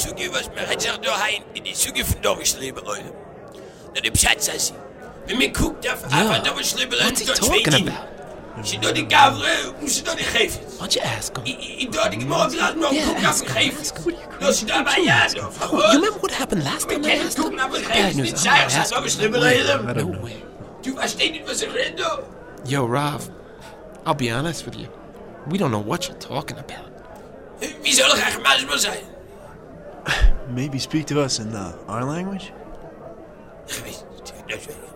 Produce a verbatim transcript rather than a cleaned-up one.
zoekje was me gaat zich doorheen in die zoekje van doorgeslepen oil. Dat heb je het Met mijn koek daar van doorgeslepen oil. What's he talking about? Ze door die kaveren, moest ze door die geven. Why don't you ask him? Ik dacht ik morgen laat nog een koek naar me geven. Dat ze daarbij ja. You remember what happened last time I asked him? Bad news. I'm gonna ask him. No way. Toen was het niet was een rendo. Yo, Rav, I'll be honest with you. We don't know what you're talking about. Wie zal er graag mazzel zijn? Maybe speak to us in uh, our language? Geweest, dat weet ik.